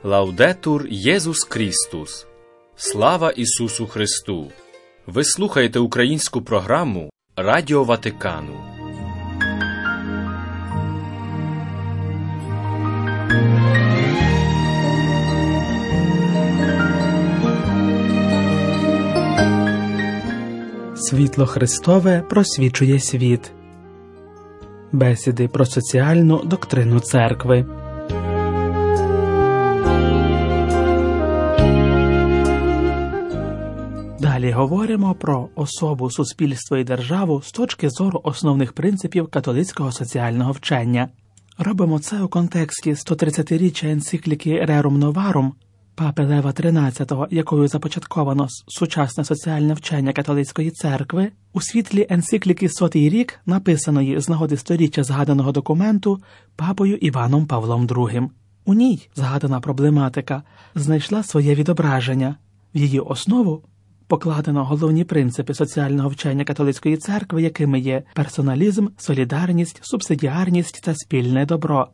Лаудетур Єсус Крістус. Слава Ісусу Христу! Ви слухаєте українську програму Радіо Ватикану. Світло Христове просвічує світ. Бесіди про соціальну доктрину церкви. Далі говоримо про особу, суспільство і державу з точки зору основних принципів католицького соціального вчення. Робимо це у контексті 130-річчя енцикліки Rerum Novarum Папи Лева XIII, якою започатковано сучасне соціальне вчення католицької церкви, у світлі енцикліки «100-й рік», написаної з нагоди 100-річчя згаданого документу Папою Іваном Павлом II. У ній згадана проблематика знайшла своє відображення. В її основу покладено головні принципи соціального вчення католицької церкви, якими є персоналізм, солідарність, субсидіарність та спільне добро,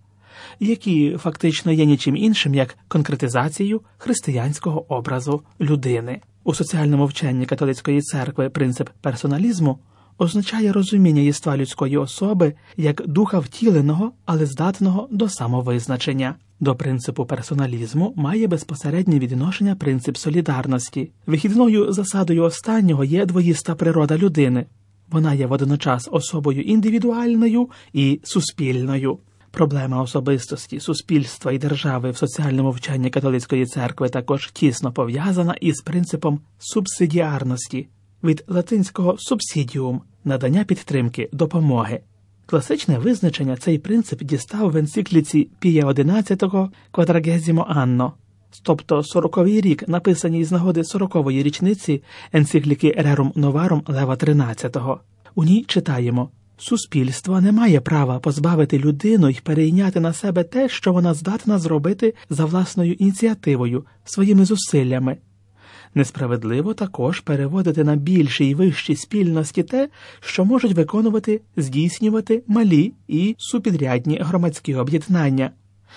які фактично є нічим іншим, як конкретизацією християнського образу людини. У соціальному вченні католицької церкви принцип персоналізму означає розуміння єства людської особи як духа втіленого, але здатного до самовизначення. До принципу персоналізму має безпосереднє відношення принцип солідарності. Вихідною засадою останнього є двоїста природа людини. Вона є водночас особою індивідуальною і суспільною. Проблема особистості, суспільства і держави в соціальному вченні католицької церкви також тісно пов'язана із принципом субсидіарності, від латинського «subsidium» – надання підтримки, допомоги. Класичне визначення цей принцип дістав в енцикліці Пія XI «Quadragesimo anno», тобто 40-й рік, написаній з нагоди 40-ї річниці енцикліки Rerum Novarum Лева XIII. У ній читаємо: «Суспільство не має права позбавити людину й перейняти на себе те, що вона здатна зробити за власною ініціативою, своїми зусиллями. Несправедливо також переводити на більші й вищі спільності те, що можуть виконувати, здійснювати малі і супідрядні громадські об'єднання.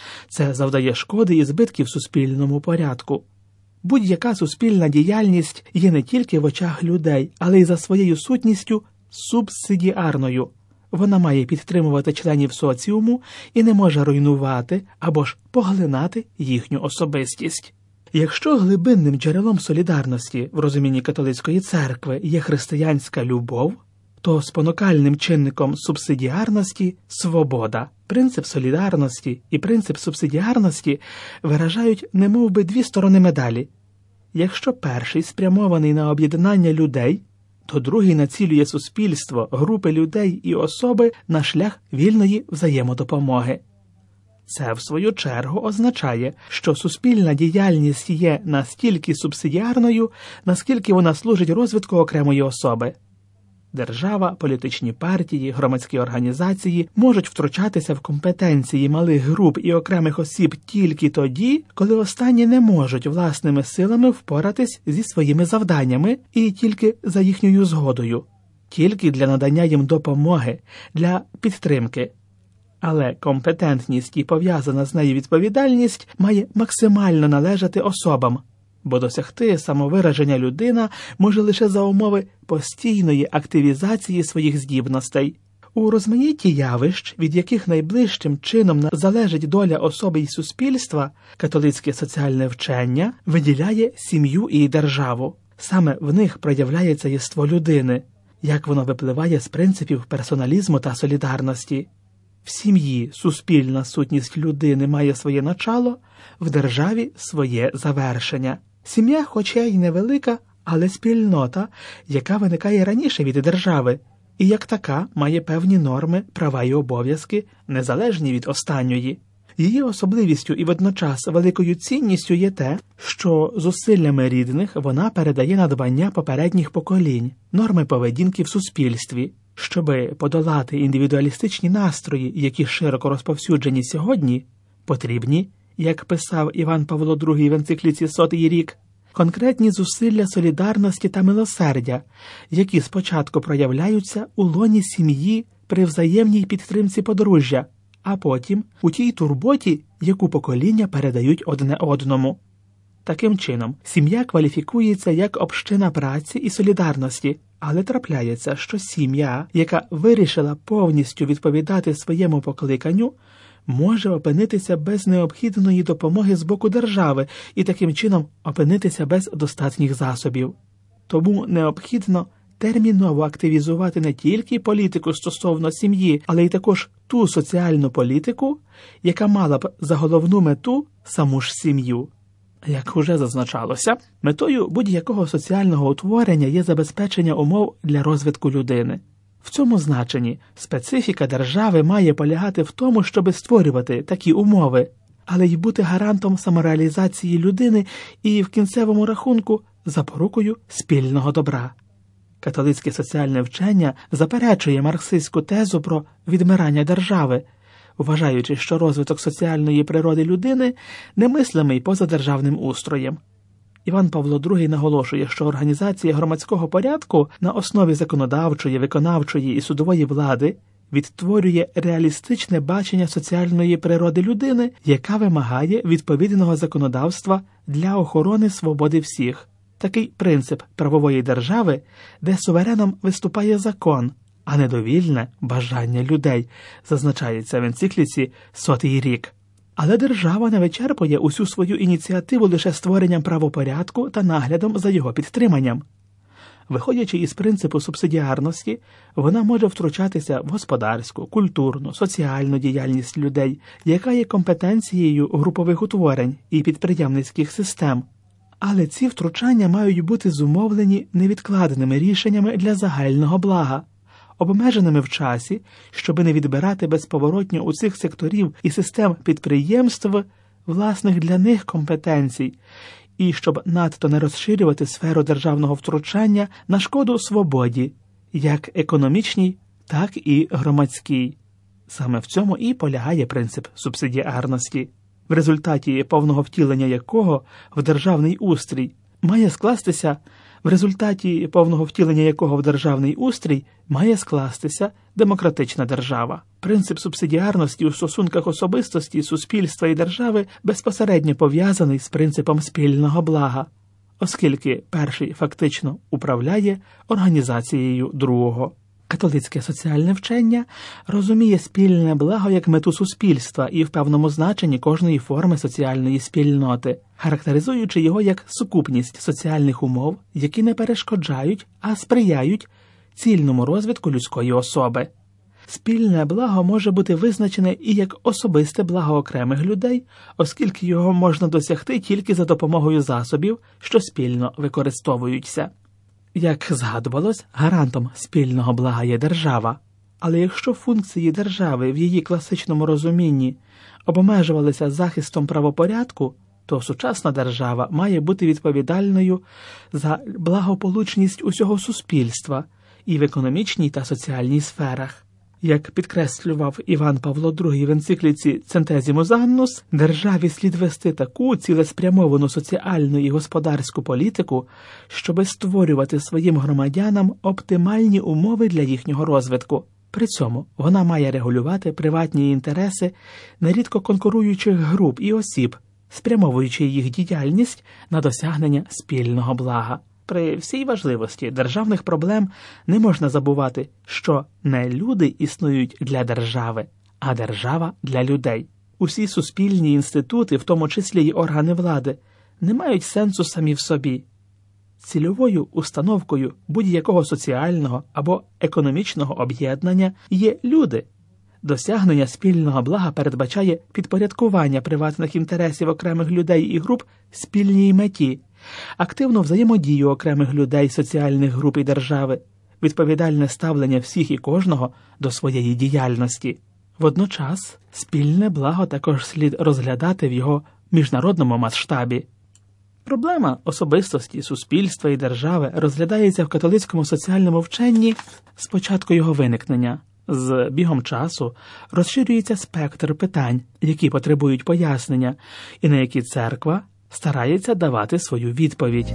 Це завдає шкоди і збитків суспільному порядку. Будь-яка суспільна діяльність є не тільки в очах людей, але й за своєю сутністю субсидіарною. Вона має підтримувати членів соціуму і не може руйнувати або ж поглинати їхню особистість». Якщо глибинним джерелом солідарності в розумінні католицької церкви є християнська любов, то спонукальним чинником субсидіарності – свобода. Принцип солідарності і принцип субсидіарності виражають немовби дві сторони медалі. Якщо перший спрямований на об'єднання людей, то другий націлює суспільство, групи людей і особи на шлях вільної взаємодопомоги. Це, в свою чергу, означає, що суспільна діяльність є настільки субсидіарною, наскільки вона служить розвитку окремої особи. Держава, політичні партії, громадські організації можуть втручатися в компетенції малих груп і окремих осіб тільки тоді, коли останні не можуть власними силами впоратись зі своїми завданнями і тільки за їхньою згодою, тільки для надання їм допомоги, для підтримки. Але компетентність і пов'язана з нею відповідальність має максимально належати особам, бо досягти самовираження людина може лише за умови постійної активізації своїх здібностей. У розмаїтті явищ, від яких найближчим чином залежить доля особи й суспільства, католицьке соціальне вчення виділяє сім'ю і державу. Саме в них проявляється єство людини, як воно випливає з принципів персоналізму та солідарності. В сім'ї суспільна сутність людини має своє начало, в державі – своє завершення. Сім'я, хоча й невелика, але спільнота, яка виникає раніше від держави, і як така має певні норми, права і обов'язки, незалежні від останньої. Її особливістю і водночас великою цінністю є те, що зусиллями рідних вона передає надбання попередніх поколінь, норми поведінки в суспільстві. Щоби подолати індивідуалістичні настрої, які широко розповсюджені сьогодні, потрібні, як писав Іван Павло II в енцикліці «100-й рік», конкретні зусилля солідарності та милосердя, які спочатку проявляються у лоні сім'ї при взаємній підтримці подружжя, а потім у тій турботі, яку покоління передають одне одному. Таким чином, сім'я кваліфікується як община праці і солідарності, але трапляється, що сім'я, яка вирішила повністю відповідати своєму покликанню, може опинитися без необхідної допомоги з боку держави і таким чином опинитися без достатніх засобів. Тому необхідно терміново активізувати не тільки політику стосовно сім'ї, але й також ту соціальну політику, яка мала б за головну мету саму ж сім'ю. Як уже зазначалося, метою будь-якого соціального утворення є забезпечення умов для розвитку людини. В цьому значенні специфіка держави має полягати в тому, щоб створювати такі умови, але й бути гарантом самореалізації людини і, в кінцевому рахунку, запорукою спільного добра. Католицьке соціальне вчення заперечує марксистську тезу про відмирання держави, вважаючи, що розвиток соціальної природи людини немислимий поза державним устроєм. Іван Павло II наголошує, що організація громадського порядку на основі законодавчої, виконавчої і судової влади відтворює реалістичне бачення соціальної природи людини, яка вимагає відповідного законодавства для охорони свободи всіх. Такий принцип правової держави, де сувереном виступає закон, а не довільне бажання людей, зазначається в енцикліці «100-й рік». Але держава не вичерпує усю свою ініціативу лише створенням правопорядку та наглядом за його підтриманням. Виходячи із принципу субсидіарності, вона може втручатися в господарську, культурну, соціальну діяльність людей, яка є компетенцією групових утворень і підприємницьких систем. Але ці втручання мають бути зумовлені невідкладеними рішеннями для загального блага, обмеженими в часі, щоби не відбирати безповоротньо у цих секторів і систем підприємств власних для них компетенцій, і щоб надто не розширювати сферу державного втручання на шкоду свободі, як економічній, так і громадській. Саме в цьому і полягає принцип субсидіарності, в результаті повного втілення якого в державний устрій має скластися демократична держава. Принцип субсидіарності у стосунках особистості, суспільства і держави безпосередньо пов'язаний з принципом спільного блага, оскільки перший фактично управляє організацією другого. Католицьке соціальне вчення розуміє спільне благо як мету суспільства і в певному значенні кожної форми соціальної спільноти, характеризуючи його як сукупність соціальних умов, які не перешкоджають, а сприяють цільному розвитку людської особи. Спільне благо може бути визначене і як особисте благо окремих людей, оскільки його можна досягти тільки за допомогою засобів, що спільно використовуються. Як згадувалось, гарантом спільного блага є держава. Але якщо функції держави в її класичному розумінні обмежувалися захистом правопорядку, то сучасна держава має бути відповідальною за благополучність усього суспільства і в економічній та соціальній сферах. Як підкреслював Іван Павло II в енцикліці «Центезімус Аннус», державі слід вести таку цілеспрямовану соціальну і господарську політику, щоби створювати своїм громадянам оптимальні умови для їхнього розвитку. При цьому вона має регулювати приватні інтереси нерідко конкуруючих груп і осіб, спрямовуючи їх діяльність на досягнення спільного блага. При всій важливості державних проблем не можна забувати, що не люди існують для держави, а держава для людей. Усі суспільні інститути, в тому числі й органи влади, не мають сенсу самі в собі. Цільовою установкою будь-якого соціального або економічного об'єднання є люди. Досягнення спільного блага передбачає підпорядкування приватних інтересів окремих людей і груп спільній меті, активну взаємодію окремих людей, соціальних груп і держави, відповідальне ставлення всіх і кожного до своєї діяльності. Водночас, спільне благо також слід розглядати в його міжнародному масштабі. Проблема особистості, суспільства і держави розглядається в католицькому соціальному вченні з початку його виникнення. З бігом часу розширюється спектр питань, які потребують пояснення, і на які церква старається давати свою відповідь.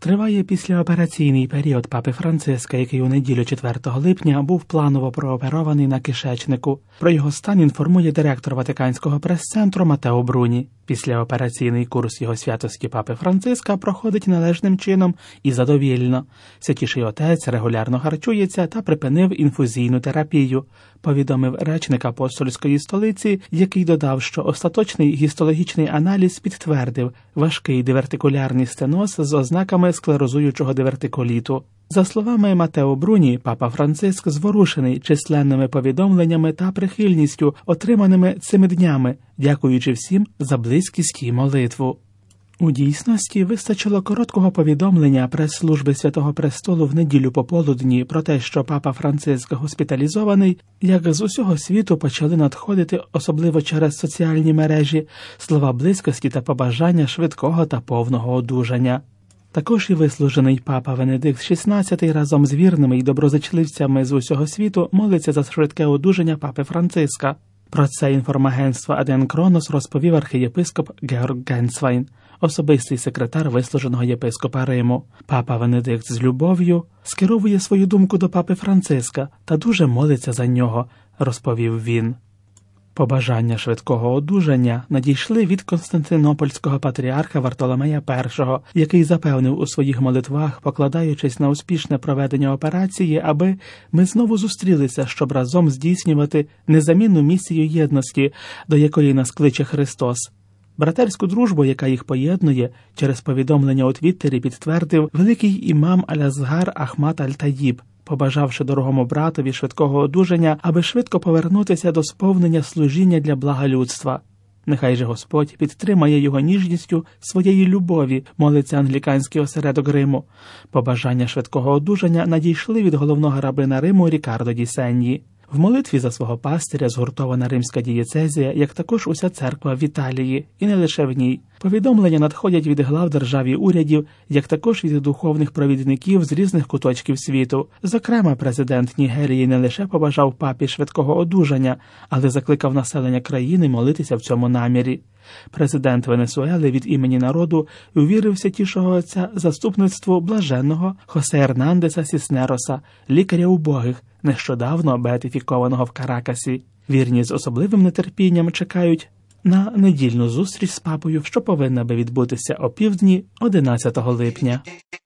Триває післяопераційний період папи Франциска, який у неділю 4 липня був планово прооперований на кишечнику. Про його стан інформує директор Ватиканського прес-центру Матео Бруні. Післяопераційний курс його святості папи Франциска проходить належним чином і задовільно. Святіший отець регулярно харчується та припинив інфузійну терапію, повідомив речник апостольської столиці, який додав, що остаточний гістологічний аналіз підтвердив важкий дивертикулярний стеноз з ознаками склерозуючого дивертикуліту. За словами Матео Бруні, папа Франциск зворушений численними повідомленнями та прихильністю, отриманими цими днями, дякуючи всім за близькість і молитву. У дійсності вистачило короткого повідомлення прес-служби Святого Престолу в неділю пополудні про те, що папа Франциск госпіталізований, як з усього світу почали надходити, особливо через соціальні мережі, слова близькості та побажання швидкого та повного одужання. Також і вислужений папа Венедикт XVI разом з вірними й доброзичливцями з усього світу молиться за швидке одужання папи Франциска. Про це інформагентство Аден Кронос розповів архієпископ Георг Генцвайн, особистий секретар вислуженого єпископа Риму. Папа Венедикт з любов'ю скеровує свою думку до папи Франциска та дуже молиться за нього, розповів він. Побажання швидкого одужання надійшли від константинопольського патріарха Вартоломея І, який запевнив у своїх молитвах, покладаючись на успішне проведення операції, аби ми знову зустрілися, щоб разом здійснювати незамінну місію єдності, до якої нас кличе Христос. Братерську дружбу, яка їх поєднує, через повідомлення у Твіттері підтвердив великий імам Аль-Азгар Ахмад Аль-Таїб, побажавши дорогому братові швидкого одужання, аби швидко повернутися до сповнення служіння для блага людства. Нехай же Господь підтримає його ніжністю своєї любові, молиться англіканський осередок Риму. Побажання швидкого одужання надійшли від головного рабина Риму Рікардо ді Сенні. В молитві за свого пастиря згуртована римська дієцезія, як також уся церква в Італії, і не лише в ній. Повідомлення надходять від глав держав і урядів, як також від духовних провідників з різних куточків світу. Зокрема, президент Нігерії не лише побажав папі швидкого одужання, але закликав населення країни молитися в цьому намірі. Президент Венесуели від імені народу увірив святішого отця заступництву блаженного Хосе Ернандеса Сіснероса, лікаря убогих, нещодавно беатифікованого в Каракасі. Вірні з особливим нетерпінням чекають на недільну зустріч з папою, що повинна би відбутися опівдні 11 липня.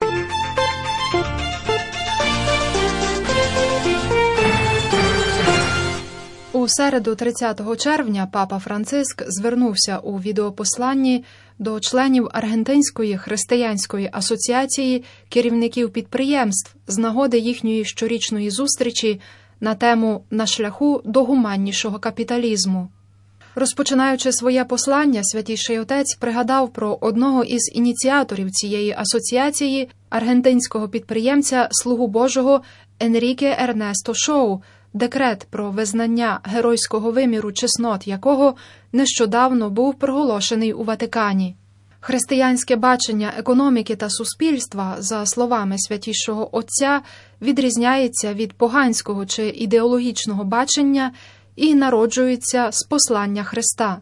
У середу 30 червня папа Франциск звернувся у відеопосланні до членів Аргентинської християнської асоціації керівників підприємств з нагоди їхньої щорічної зустрічі на тему «На шляху до гуманнішого капіталізму». Розпочинаючи своє послання, Святіший Отець пригадав про одного із ініціаторів цієї асоціації, аргентинського підприємця «Слугу Божого» Енріке Ернесто Шоу, декрет про визнання геройського виміру чеснот якого нещодавно був проголошений у Ватикані. Християнське бачення економіки та суспільства, за словами Святішого Отця, відрізняється від поганського чи ідеологічного бачення і народжується з послання Христа.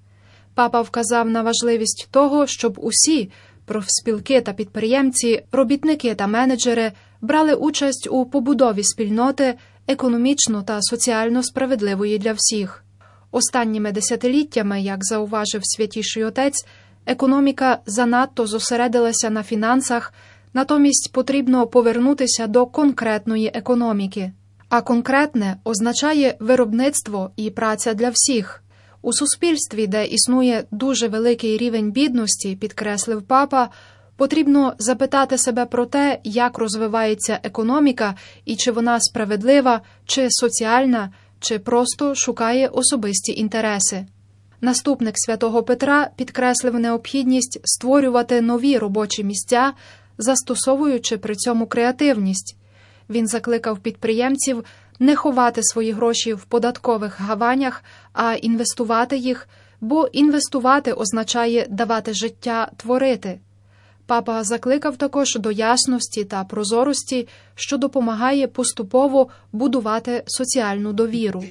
Папа вказав на важливість того, щоб усі профспілки та підприємці, робітники та менеджери брали участь у побудові спільноти економічно та соціально справедливої для всіх. Останніми десятиліттями, як зауважив Святіший Отець, економіка занадто зосередилася на фінансах, натомість потрібно повернутися до конкретної економіки. А конкретне означає виробництво і праця для всіх. У суспільстві, де існує дуже великий рівень бідності, підкреслив папа, потрібно запитати себе про те, як розвивається економіка і чи вона справедлива, чи соціальна, чи просто шукає особисті інтереси. Наступник святого Петра підкреслив необхідність створювати нові робочі місця, застосовуючи при цьому креативність. Він закликав підприємців не ховати свої гроші в податкових гаванях, а інвестувати їх, бо інвестувати означає давати життя творити. Папа закликав також до ясності та прозорості, що допомагає поступово будувати соціальну довіру.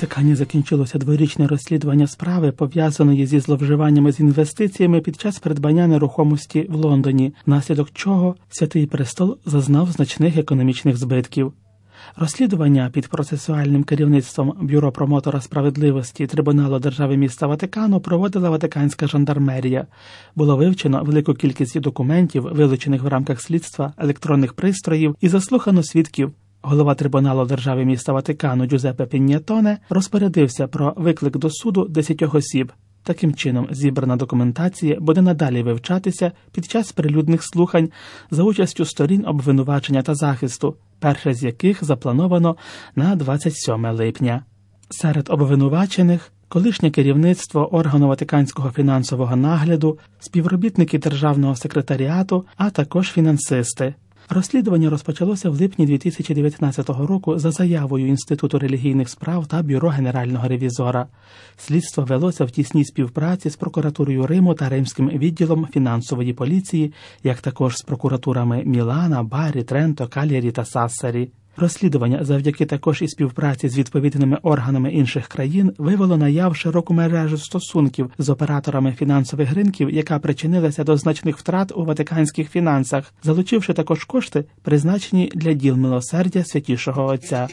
Ватикані закінчилося дворічне розслідування справи, пов'язаної зі зловживаннями з інвестиціями під час придбання нерухомості в Лондоні, внаслідок чого Святий Престол зазнав значних економічних збитків. Розслідування під процесуальним керівництвом Бюро промотора справедливості Трибуналу Держави міста Ватикану проводила Ватиканська жандармерія. Було вивчено велику кількість документів, вилучених в рамках слідства, електронних пристроїв і заслухано свідків. Голова Трибуналу Держави міста Ватикану Джузеппе Піньятоне розпорядився про виклик до суду 10 осіб. Таким чином, зібрана документація буде надалі вивчатися під час прилюдних слухань за участю сторін обвинувачення та захисту, перше з яких заплановано на 27 липня. Серед обвинувачених – колишнє керівництво органу Ватиканського фінансового нагляду, співробітники Державного секретаріату, а також фінансисти. Розслідування розпочалося в липні 2019 року за заявою Інституту релігійних справ та Бюро Генерального ревізора. Слідство велося в тісній співпраці з прокуратурою Риму та Римським відділом фінансової поліції, як також з прокуратурами Мілана, Барі, Тренто, Кальярі та Сассарі. Розслідування завдяки також і співпраці з відповідними органами інших країн вивело наяв широку мережу стосунків з операторами фінансових ринків, яка причинилася до значних втрат у ватиканських фінансах, залучивши також кошти, призначені для діл милосердя Святішого Отця.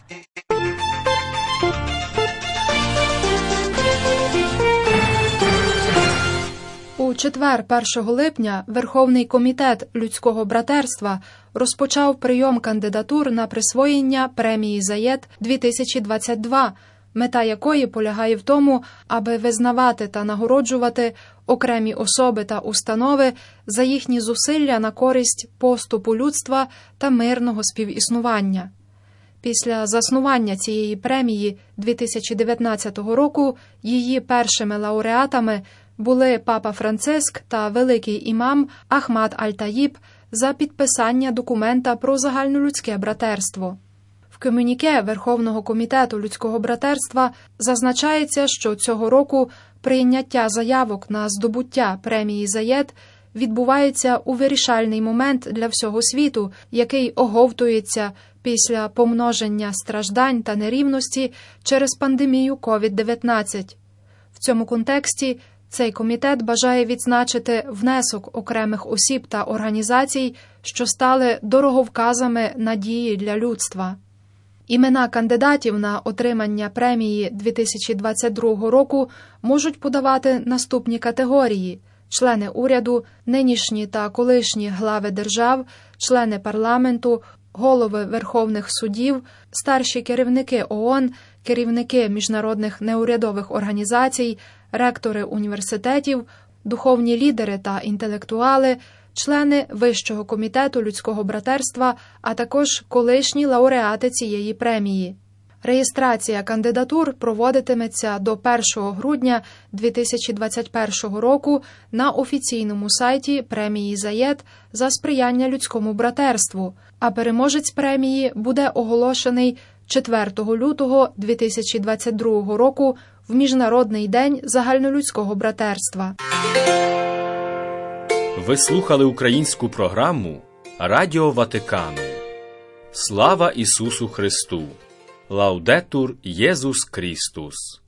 У четвер, 1 липня, Верховний комітет людського братерства розпочав прийом кандидатур на присвоєння премії «Заєд-2022», мета якої полягає в тому, аби визнавати та нагороджувати окремі особи та установи за їхні зусилля на користь поступу людства та мирного співіснування. Після заснування цієї премії 2019 року її першими лауреатами були Папа Франциск та великий імам Ахмад Аль-Таїб за підписання документа про загальнолюдське братерство. В комюніке Верховного комітету людського братерства зазначається, що цього року прийняття заявок на здобуття премії «Заєд» відбувається у вирішальний момент для всього світу, який оговтується після помноження страждань та нерівності через пандемію COVID-19. В цьому контексті цей комітет бажає відзначити внесок окремих осіб та організацій, що стали дороговказами надії для людства. Імена кандидатів на отримання премії 2022 року можуть подавати наступні категорії: члени уряду, нинішні та колишні глави держав, члени парламенту, голови верховних судів, старші керівники ООН, керівники міжнародних неурядових організацій, ректори університетів, духовні лідери та інтелектуали, члени Вищого комітету людського братерства, а також колишні лауреати цієї премії. Реєстрація кандидатур проводитиметься до 1 грудня 2021 року на офіційному сайті премії «Заєд» за сприяння людському братерству, а переможець премії буде оголошений 4 лютого 2022 року в Міжнародний день загальнолюдського братерства. Ви слухали українську програму Радіо Ватикану. Слава Ісусу Христу! Лаудетур Єсус Христос!